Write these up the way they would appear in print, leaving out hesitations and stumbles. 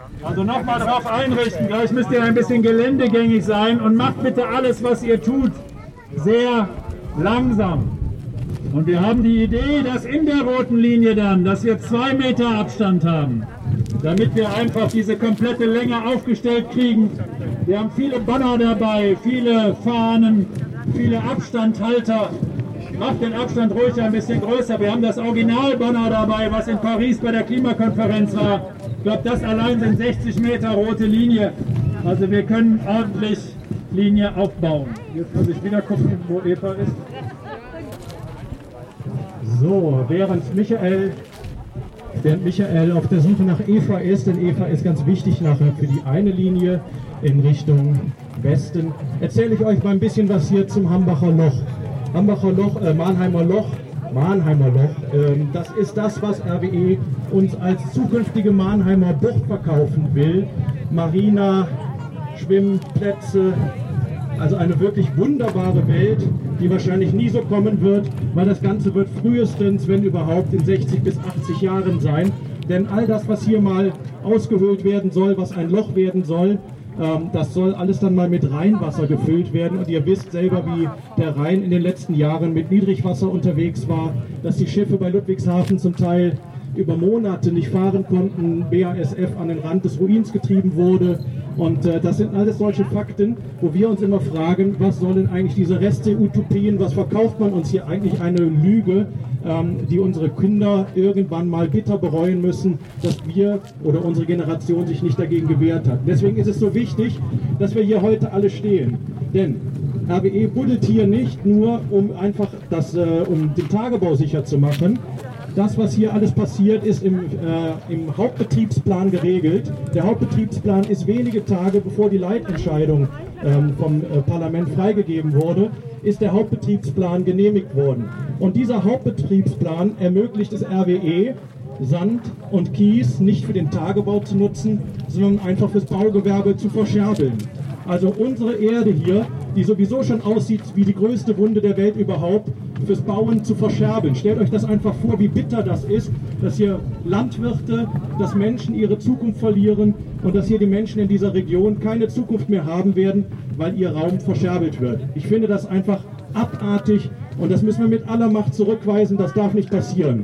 Also nochmal darauf einrichten, gleich müsst ihr ein bisschen geländegängig sein und macht bitte alles, was ihr tut, sehr langsam. Und wir haben die Idee, dass in der roten Linie dann, dass wir 2 Meter Abstand haben, damit wir einfach diese komplette Länge aufgestellt kriegen. Wir haben viele Banner dabei, viele Fahnen, viele Abstandhalter. Macht den Abstand ruhig ein bisschen größer. Wir haben das Originalbanner dabei, was in Paris bei der Klimakonferenz war. Ich glaube, das allein sind 60 Meter rote Linie. Also wir können ordentlich Linie aufbauen. Jetzt muss ich wieder gucken, wo Eva ist. So, während Michael auf der Suche nach Eva ist, denn Eva ist ganz wichtig nachher für die eine Linie in Richtung Westen, erzähle ich euch mal ein bisschen was hier zum Mannheimer Loch. Das ist das, was RWE uns als zukünftige Mannheimer Bucht verkaufen will. Marina, Schwimmplätze, also eine wirklich wunderbare Welt, die wahrscheinlich nie so kommen wird, weil das Ganze wird frühestens, wenn überhaupt, in 60 bis 80 Jahren sein. Denn all das, was hier mal ausgehöhlt werden soll, was ein Loch werden soll, das soll alles dann mal mit Rheinwasser gefüllt werden. Und ihr wisst selber, wie der Rhein in den letzten Jahren mit Niedrigwasser unterwegs war, dass die Schiffe bei Ludwigshafen zum Teil über Monate nicht fahren konnten, BASF an den Rand des Ruins getrieben wurde. Und das sind alles solche Fakten, wo wir uns immer fragen, was sollen eigentlich diese Reste-Utopien, was verkauft man uns hier eigentlich, eine Lüge, die unsere Kinder irgendwann mal bitter bereuen müssen, dass wir oder unsere Generation sich nicht dagegen gewehrt hat. Deswegen ist es so wichtig, dass wir hier heute alle stehen. Denn RWE buddelt hier nicht nur, um einfach um den Tagebau sicher zu machen. Das, was hier alles passiert, ist im Hauptbetriebsplan geregelt. Der Hauptbetriebsplan ist wenige Tage bevor die Leitentscheidung vom Parlament freigegeben wurde, ist der Hauptbetriebsplan genehmigt worden. Und dieser Hauptbetriebsplan ermöglicht es RWE, Sand und Kies nicht für den Tagebau zu nutzen, sondern einfach fürs Baugewerbe zu verscherbeln. Also unsere Erde hier, die sowieso schon aussieht wie die größte Wunde der Welt überhaupt, fürs Bauen zu verscherbeln. Stellt euch das einfach vor, wie bitter das ist, dass hier Landwirte, dass Menschen ihre Zukunft verlieren und dass hier die Menschen in dieser Region keine Zukunft mehr haben werden, weil ihr Raum verscherbelt wird. Ich finde das einfach abartig und das müssen wir mit aller Macht zurückweisen, das darf nicht passieren.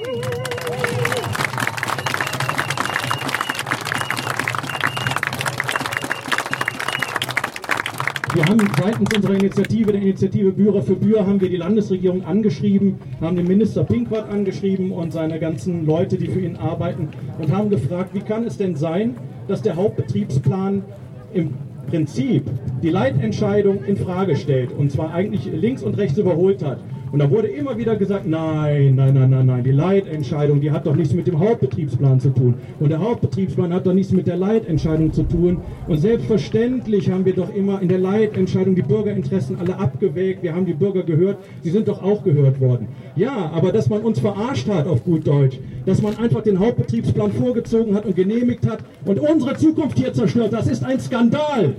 Wir haben seitens unserer Initiative, der Initiative Bührer für Bühr, haben wir die Landesregierung angeschrieben, haben den Minister Pinkwart angeschrieben und seine ganzen Leute, die für ihn arbeiten, und haben gefragt, wie kann es denn sein, dass der Hauptbetriebsplan im Prinzip die Leitentscheidung in Frage stellt und zwar eigentlich links und rechts überholt hat. Und da wurde immer wieder gesagt, nein, die Leitentscheidung, die hat doch nichts mit dem Hauptbetriebsplan zu tun. Und der Hauptbetriebsplan hat doch nichts mit der Leitentscheidung zu tun. Und selbstverständlich haben wir doch immer in der Leitentscheidung die Bürgerinteressen alle abgewägt. Wir haben die Bürger gehört, sie sind doch auch gehört worden. Ja, aber dass man uns verarscht hat, auf gut Deutsch, dass man einfach den Hauptbetriebsplan vorgezogen hat und genehmigt hat und unsere Zukunft hier zerstört, das ist ein Skandal.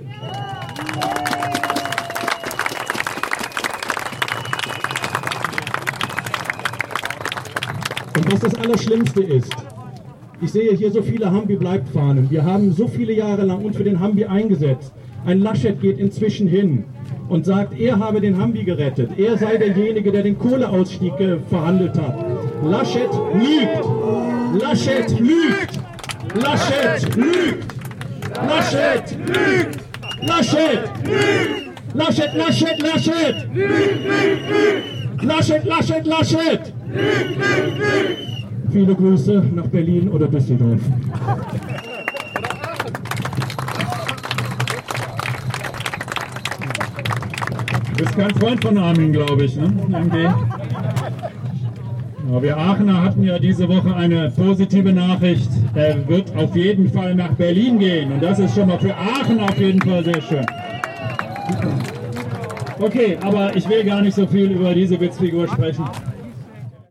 Und was das Allerschlimmste ist, ich sehe hier so viele Hambi-Bleibt-Fahnen. Wir haben so viele Jahre lang uns für den Hambi eingesetzt. Ein Laschet geht inzwischen hin und sagt, er habe den Hambi gerettet. Er sei derjenige, der den Kohleausstieg verhandelt hat. Laschet lügt! Laschet lügt! Laschet lügt! Laschet lügt! Laschet lügt! Laschet, Laschet, Laschet! Laschet, Laschet, Laschet! Viele Grüße nach Berlin oder Düsseldorf. Du bist kein Freund von Armin, glaube ich, ne? Aber wir Aachener hatten ja diese Woche eine positive Nachricht. Er wird auf jeden Fall nach Berlin gehen. Und das ist schon mal für Aachen auf jeden Fall sehr schön. Okay, aber ich will gar nicht so viel über diese Witzfigur sprechen.